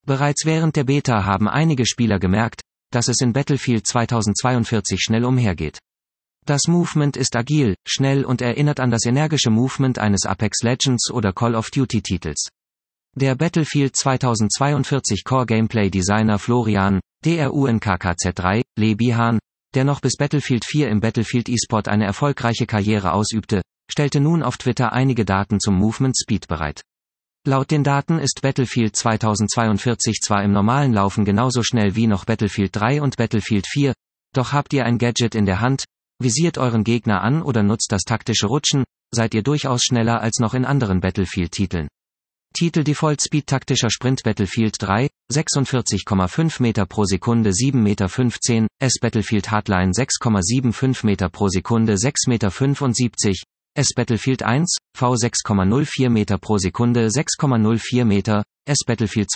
Bereits während der Beta haben einige Spieler gemerkt, dass es in Battlefield 2042 schnell umhergeht. Das Movement ist agil, schnell und erinnert an das energische Movement eines Apex Legends oder Call of Duty Titels. Der Battlefield 2042 Core Gameplay Designer Florian, DRUNKKZ3, Lebihan, der noch bis Battlefield 4 im Battlefield eSport eine erfolgreiche Karriere ausübte, stellte nun auf Twitter einige Daten zum Movement Speed bereit. Laut den Daten ist Battlefield 2042 zwar im normalen Laufen genauso schnell wie noch Battlefield 3 und Battlefield 4, doch habt ihr ein Gadget in der Hand, visiert euren Gegner an oder nutzt das taktische Rutschen, seid ihr durchaus schneller als noch in anderen Battlefield-Titeln. Titel Default Speed taktischer Sprint Battlefield 3, 46,5 Meter pro Sekunde 7,15 Meter, S Battlefield Hardline 6,75 Meter pro Sekunde 6,75 Meter, S Battlefield 1, V 6,04 Meter pro Sekunde 6,04 Meter, S Battlefield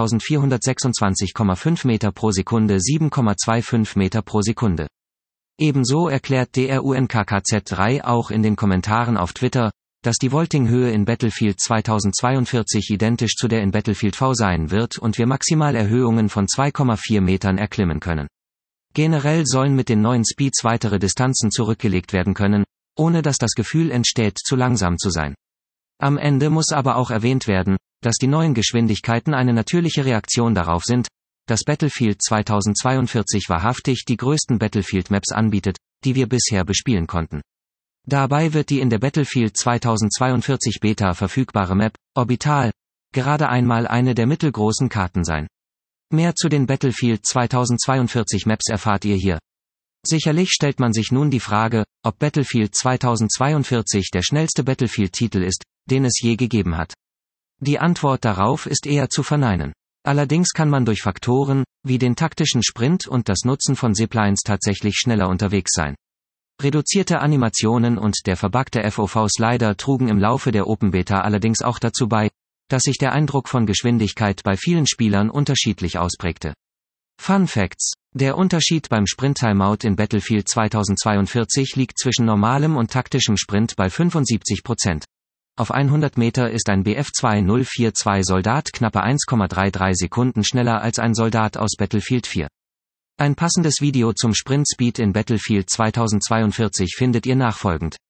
20426,5 Meter pro Sekunde 7,25 Meter pro Sekunde. Ebenso erklärt DRUNKKZ3 auch in den Kommentaren auf Twitter, dass die Vaulting-Höhe in Battlefield 2042 identisch zu der in Battlefield V sein wird und wir maximal Erhöhungen von 2,4 Metern erklimmen können. Generell sollen mit den neuen Speeds weitere Distanzen zurückgelegt werden können, ohne dass das Gefühl entsteht, zu langsam zu sein. Am Ende muss aber auch erwähnt werden, dass die neuen Geschwindigkeiten eine natürliche Reaktion darauf sind, dass Battlefield 2042 wahrhaftig die größten Battlefield-Maps anbietet, die wir bisher bespielen konnten. Dabei wird die in der Battlefield 2042 Beta verfügbare Map, Orbital, gerade einmal eine der mittelgroßen Karten sein. Mehr zu den Battlefield 2042 Maps erfahrt ihr hier. Sicherlich stellt man sich nun die Frage, ob Battlefield 2042 der schnellste Battlefield-Titel ist, den es je gegeben hat. Die Antwort darauf ist eher zu verneinen. Allerdings kann man durch Faktoren, wie den taktischen Sprint und das Nutzen von Ziplines tatsächlich schneller unterwegs sein. Reduzierte Animationen und der verbuggte FOV-Slider trugen im Laufe der Open Beta allerdings auch dazu bei, dass sich der Eindruck von Geschwindigkeit bei vielen Spielern unterschiedlich ausprägte. Fun Facts: Der Unterschied beim Sprint-Timeout in Battlefield 2042 liegt zwischen normalem und taktischem Sprint bei 75%. Auf 100 Meter ist ein Bf 2042 Soldat knappe 1,33 Sekunden schneller als ein Soldat aus Battlefield 4. Ein passendes Video zum Sprint Speed in Battlefield 2042 findet ihr nachfolgend.